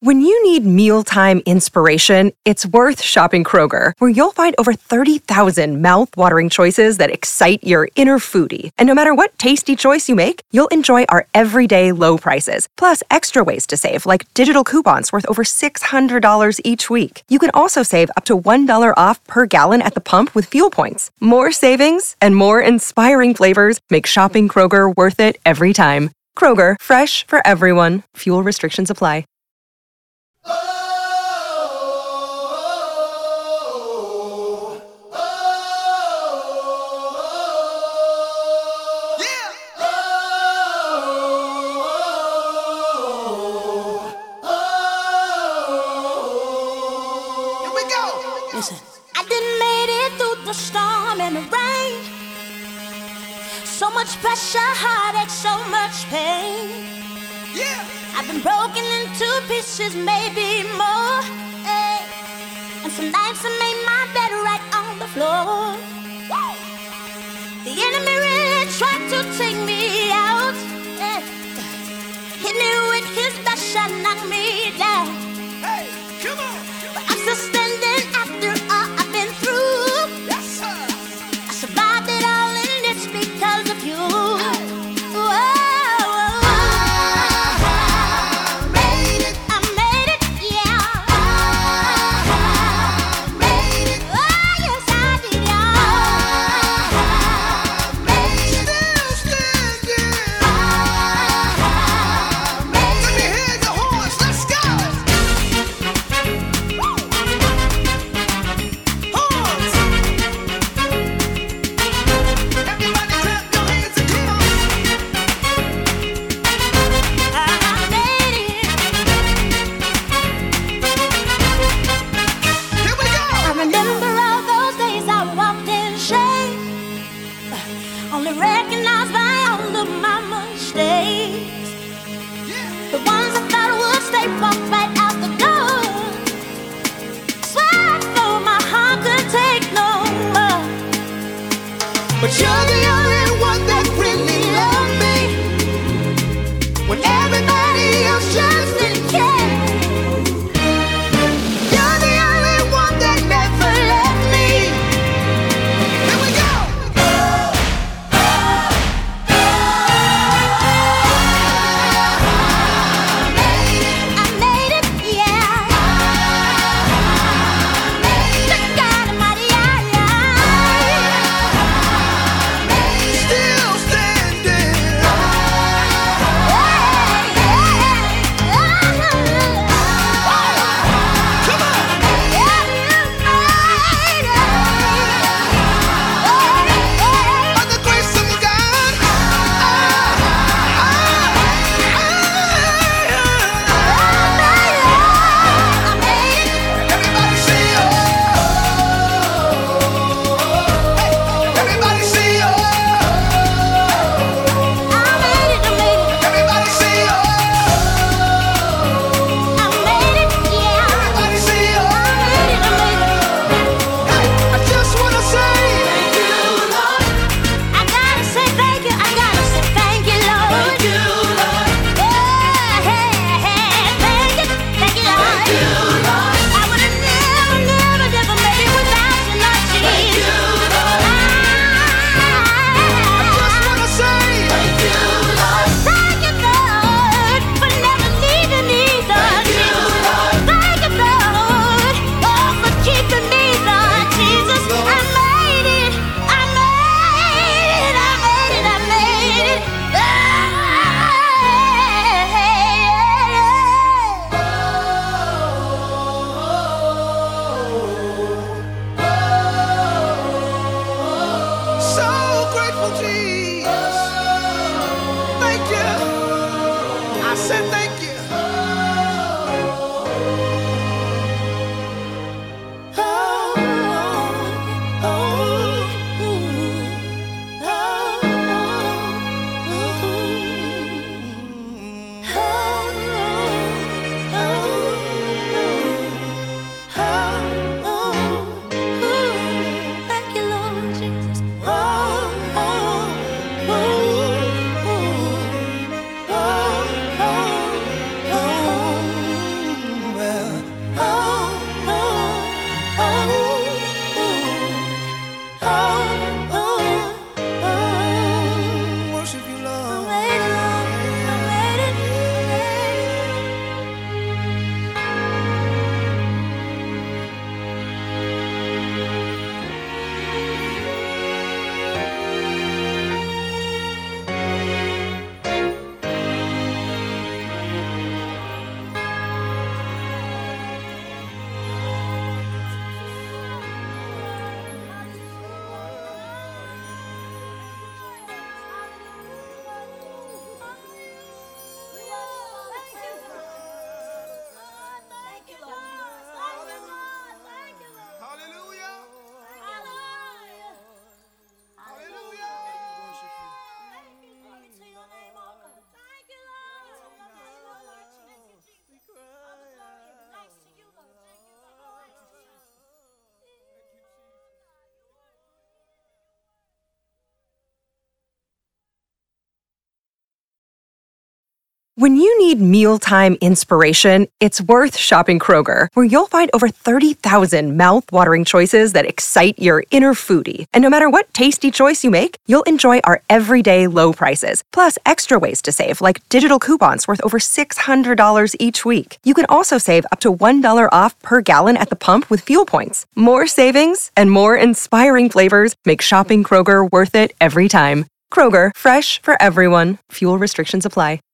When you need mealtime inspiration, it's worth shopping Kroger, where you'll find over 30,000 mouth-watering choices that excite your inner foodie. And no matter what tasty choice you make, you'll enjoy our everyday low prices, plus extra ways to save, like digital coupons worth over $600 each week. You can also save up to $1 off per gallon at the pump with fuel points. More savings and more inspiring flavors make shopping Kroger worth it every time. Kroger, fresh for everyone. Fuel restrictions apply. Listen. I done made it through the storm and the rain. So much pressure, heartache, so much pain. Yeah. I've been broken into pieces, maybe more. Hey. And some nights I made my bed right on the floor. Woo. The enemy really tried to take me out. Hey. Hit me with his best shot, knock me down. Hey, come on. But I'm still standing after all I've been through. Yes, sir. I survived it all, and it's because of you. Whoa. Let me hear When you need mealtime inspiration, it's worth shopping Kroger, where you'll find over 30,000 mouth-watering choices that excite your inner foodie. And no matter what tasty choice you make, you'll enjoy our everyday low prices, plus extra ways to save, like digital coupons worth over $600 each week. You can also save up to $1 off per gallon at the pump with fuel points. More savings and more inspiring flavors make shopping Kroger worth it every time. Kroger, fresh for everyone. Fuel restrictions apply.